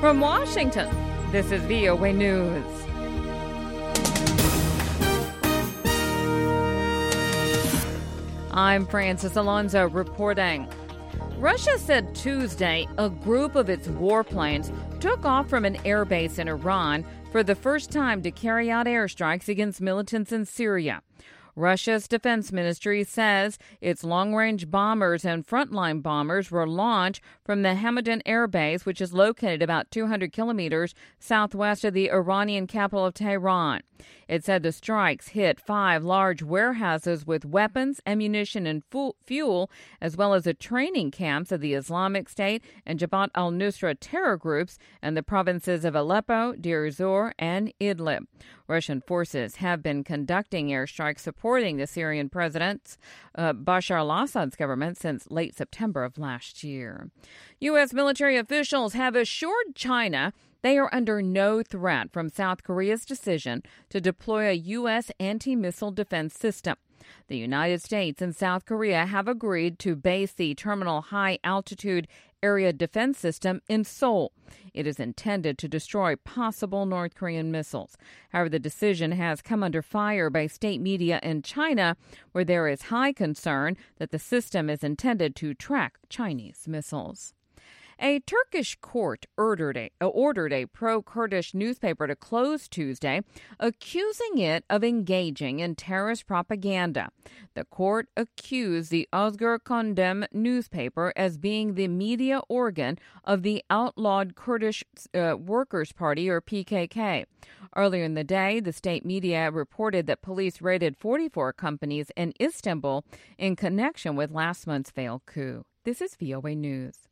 From Washington, this is VOA News. I'm Francis Alonso reporting. Russia said Tuesday a group of its warplanes took off from an airbase in Iran for the first time to carry out airstrikes against militants in Syria. Russia's defense ministry says its long-range bombers and frontline bombers were launched from the Hamadan Air Base, which is located about 200 kilometers southwest of the Iranian capital of Tehran. It said the strikes hit 5 large warehouses with weapons, ammunition, and fuel, as well as the training camps of the Islamic State and Jabhat al-Nusra terror groups in the provinces of Aleppo, Deir ez-Zor, and Idlib. Russian forces have been conducting airstrikes supporting the Syrian president Bashar al-Assad's government since late September of last year. U.S. military officials have assured China they are under no threat from South Korea's decision to deploy a U.S. anti-missile defense system. The United States and South Korea have agreed to base the Terminal High Altitude Area Defense System in Seoul. It is intended to destroy possible North Korean missiles. However, the decision has come under fire by state media in China, where there is high concern that the system is intended to track Chinese missiles. A Turkish court ordered a pro-Kurdish newspaper to close Tuesday, accusing it of engaging in terrorist propaganda. The court accused the Özgür Kondem newspaper as being the media organ of the outlawed Kurdish Workers' Party, or PKK. Earlier in the day, the state media reported that police raided 44 companies in Istanbul in connection with last month's failed coup. This is VOA News.